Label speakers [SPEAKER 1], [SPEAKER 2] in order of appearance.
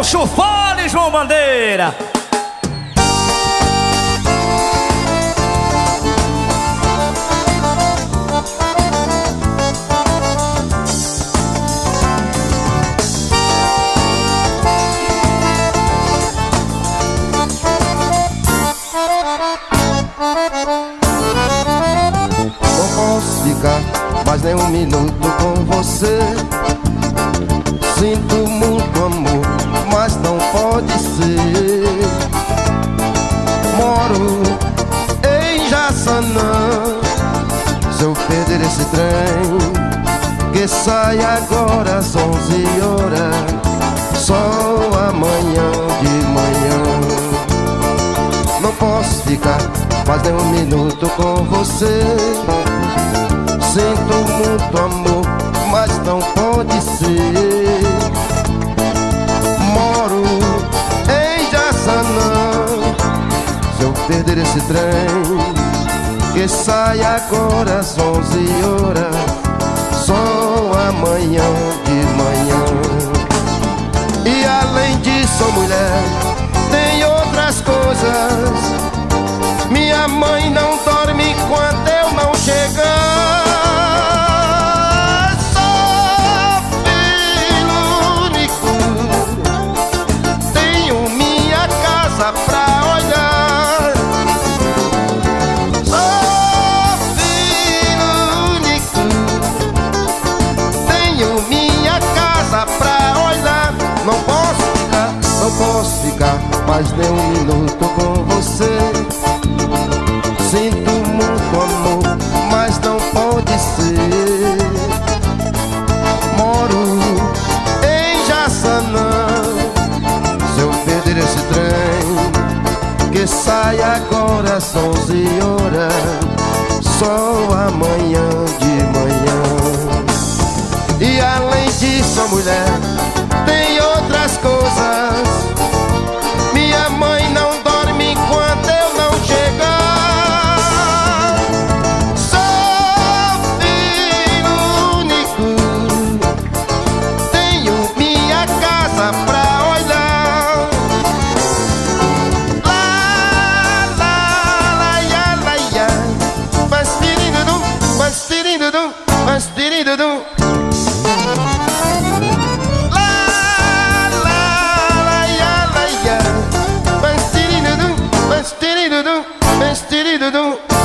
[SPEAKER 1] Gaúcho, fale, João Bandeira.
[SPEAKER 2] Não posso ficar mais nem um minuto com você. Sinto muito amor, mas não pode ser. Moro em Jaçanã. Se eu perder esse trem que sai agora às 11 horas, só amanhã de manhã. Não posso ficar mais nem um minuto com você. Sinto muito amor, mas não pode ser. Moro em Jaçanã. Se eu perder esse trem que sai agora às 11 horas, só amanhã de manhã. E além disso, mulher, tem outras coisas. Minha mãe não dorme enquanto eu não chegar. Sou filho único, tenho minha casa pra olhar. Sou filho único, tenho minha casa pra olhar. Não posso ficar mais nem um minuto com você. Sinto muito amor, mas não pode ser. Moro em Jaçanã. Se eu perder esse trem que sai agora às 11 horas, só amanhã de manhã. E além disso, mulher, tem outras coisas. Minha mãe não dorme enquanto eu não chegar. Sou filho único, tenho minha casa pra olhar. Lá, lá, lá, ya, lá, ya. Faz tiridudum, faz tiridudum, faz tiridudum. Dum